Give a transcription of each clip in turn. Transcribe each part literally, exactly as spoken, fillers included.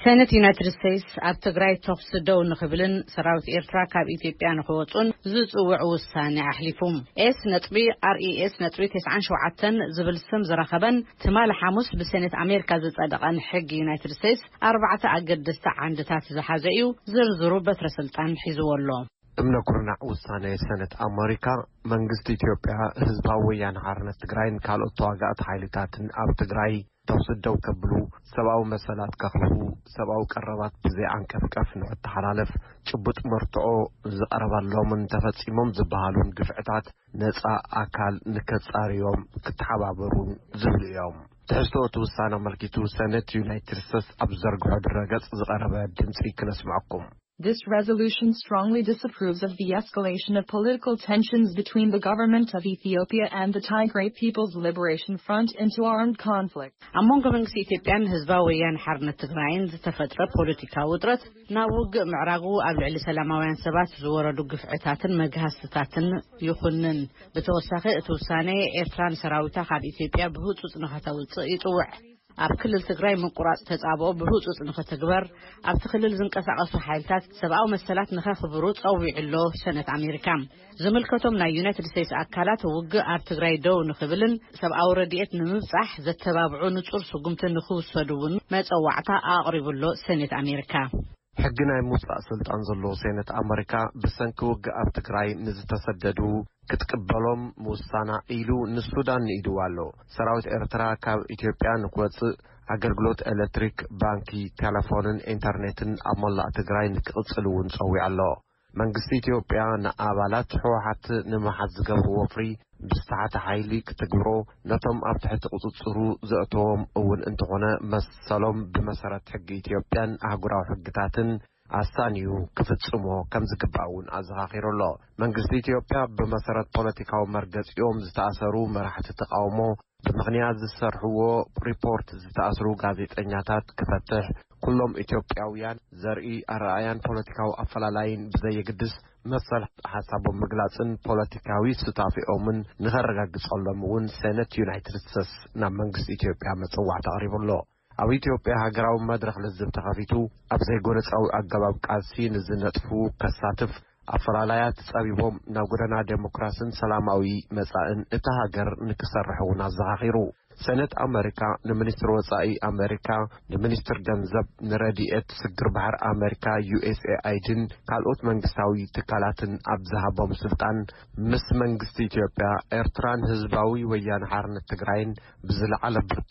سنة يونايتد ستيتس ኣብ ትግራይ ተኩስ ደው ንኽብልን ሰራዊት ኤርትራ ካብ ኢትዮጵያ ንኽወጹን ዝጽውዕ ውሳነ ኣሕሊፉም ኤስ ነጥቢ አርኢኤስ ነጥቢ تسعة وتسعين ዝብል ስም ዝረኸበን ትማል ሐሙስ ብሰነት ኣሜሪካ ዝጸደቐን ሕጊ ዩናይትድ ስቴትስ ኣርባዕተ ኣገደስቲ ዓንድታት ዝሓዘ እዩ ዝርዝሩ በትረ ስልጣን ሒዝወሎ እምነ ኩርናዕ ውሳነ ሰነት ኣሜሪካ መንግስቲ ኢትዮጵያ ህዝባዊ ወያነ ሓርነት ትግራይን ካልኦት ተዋጋእቲ ሓይልታትን ኣብ ትግራይ ተወስደው ከብሉ ሰብአዊ መሰላት ከኽቡ ሰብአዊ ቀረባት ብዘይ አንቀፍቀፍ ንዕተሓላለፍ ጭቡጥ መርትዖ ዝቀረባሎምን ተፈጺሞም ዝበሃሉን ግፍዕታት ነፃ አካል ንከጻሪዮም ክትሓባበሩን ዝብሉ እዮም ተሕስተወት ውሳነ መልኪቱ ሰነት ዩናይትድ ስቴትስ ኣብ ዘርግሖ ድረገጽ ዝቀረበ ድምፂ ክነስማዕኩም This resolution strongly disapproves of the escalation of political tensions between the government of Ethiopia and the Tigray People's Liberation Front into armed conflict. Among መንግስቲ ኢትዮጵያን ህዝባዊ ወያነ ሓርነት ትግራይን ዝተፈጥረ ፖለቲካዊ ውጥረት ናብ ውግእ ምዕራጉ ኣብ ልዕሊ ሰላማውያን ሰባት ዝወረዱ ግፍዕታትን መግሃስትታትን ይኹንን ብተወሳኺ እቲ ውሳነ ኤርትራን ሰራዊታ ካብ ኢትዮጵያ ብህፁፅ ንኸተውፅእ ይጽውዕ ኣብ ክልል ትግራይ ምቁራጽ ተጻብኦ ብህፁፅ ንኸተግበር ኣብ ክልል ዝንቀሳቐሱ ሓይልታት ሰብአዊ መሰላት ንኸኽብሩ ጸዊዕሎ ሰነት ኣሜሪካ ዝምልከቶም ናይ ዩናይትድ ስቴትስ አካላት ውግእ ኣብ ትግራይ ደው ንኽብልን ሰብአዊ ረድኤት ንምብጻሕ ዘተባብዑ ንጹር ስጉምቲ ንኽውሰዱውን መጸዋዕታ ኣቕሪቡሎ ሰነት ኣሜሪካ ሕጊ ናይ ምውጻእ ስልጣን ዘለዎ ሰነት ኣሜሪካ ብሰንኪ ውግእ ኣብ ትግራይ ንዝተሰደዱ ክትቅበሎም ምውሳና ኢሉ ንሱዳን ንኢድዋ ኣሎ ሰራዊት ኤርትራ ካብ ኢትዮጵያ ንክወጽእ ኣገልግሎት ኤሌክትሪክ ባንኪ ቴሌፎንን ኢንተርኔትን ኣብ መላእ ትግራይ ንክቕጽል እውን ጸዊዕ ኣሎ መንግስቲ ኢትዮጵያ ንኣባላት ሕወሓት ንምሓዝ ዝገብርዎ ፍሪ ብስተሓተ ሓይሊ ክትግብሮ ነቶም ኣብ ትሕቲ ቁፅጽሩ ዘእተዎም እውን እንትኾነ መሰሎም ብመሰረት ሕጊ ኢትዮጵያን ኣህጉራዊ ሕግታትን ኣሳንዩ ክፍጽሞ ከም ዝግባውን ኣዘኻኺሩሎ መንግስቲ ኢትዮጵያ ብመሰረት ፖለቲካዊ መርገጺኦም ዝተኣሰሩ መራሕቲ ተቃውሞ ብምኽንያት ዝሰርሕዎ ሪፖርት ዝተኣስሩ ጋዜጠኛታት ክፈትሕ ኩሎም ኢትዮጵያውያን ዘርኢ ኣረኣያን ፖለቲካዊ ኣፈላላይን ብዘየግድስ መሰል ሓሳቦም ምግላጽን ፖለቲካዊ ስታፊኦምን ንኸረጋግጸሎም እውን ሰነት ዩናይትድ ስቴትስ ናብ መንግስቲ ኢትዮጵያ መጽዋዕቲ ኣቕሪቡሎ ኣብ ኢትዮጵያ ሃገራዊ መድረኽ ልዝብ ተኸፊቱ ኣብ ዘይጎነፃዊ ኣገባብ ቃልሲ ንዝነጥፉ ከሳትፍ ኣፈላላያት ጸቢቦም ናብ ጎደና ዴሞክራሲን ሰላማዊ መጻእን እታ ሃገር ንክሰርሕ እውን ኣዘኻኺሩ ሰነት ኣሜሪካ ንሚኒስትር ወጻኢ ኣሜሪካ ንሚኒስትር ገንዘብ ንረድኤት ስግር ባሕር ኣሜሪካ ዩኤስኤአይድን ካልኦት መንግስታዊ ትካላትን ኣብ ዝሃቦም ስልጣን ምስ መንግስቲ ኢትዮጵያ ኤርትራን ህዝባዊ ወያነ ሓርነት ትግራይን ብዝለዓለ ብርኪ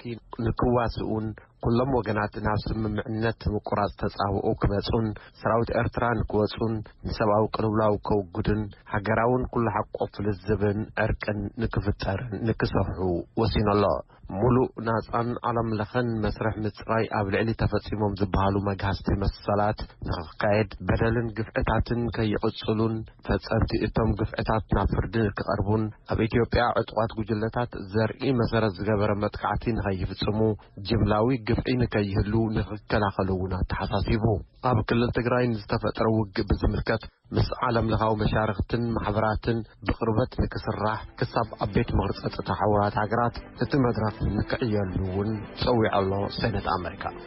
ንክዋስኡን ኩሎም ወገናት ናብ ስምምዕነት ምቁራጽ ተጻብኦ ክመጹን ሰራዊት ኤርትራ ንክወጹን ንሰብአዊ ቅልውላው ከውግድን ሃገራውን ኩሉ ሓቆፍ ልዝብን ዕርቅን ንክፍጠርን ንክሰርሑ ወሲኖሎ ሙሉእ ናጻን ዓለም ለኸን መስርሕ ምጽራይ ኣብ ልዕሊ ተፈጺሞም ዝበሃሉ መግሃስቲ መሰላት ንኽካየድ በደልን ግፍዕታትን ከይቕጽሉን ፈጸምቲ እቶም ግፍዕታት ናብ ፍርዲ ክቐርቡን ኣብ ኢትዮጵያ ዕጡቓት ጉጅለታት ዘርኢ መሰረት ዝገበረ መጥቃዕቲ ንኸይፍጽሙ ጅምላዊ ግፍዒ ንከይህሉ ንኽከላኸሉ እውን ተሓሳሲቡ ኣብ ክልል ትግራይ ንዝተፈጠረ ውግእ ብዝምልከት ምስ ዓለም ለኻዊ መሻርክትን ማሕበራትን ብቅርበት ንክስራሕ ክሳብ ኣብ ቤት ምኽሪ ጸጥታ ሓውራት ሃገራት እቲ መድረኽ ንክዕየሉ እውን ጸዊዕ ኣሎ ሰነት ኣሜሪካ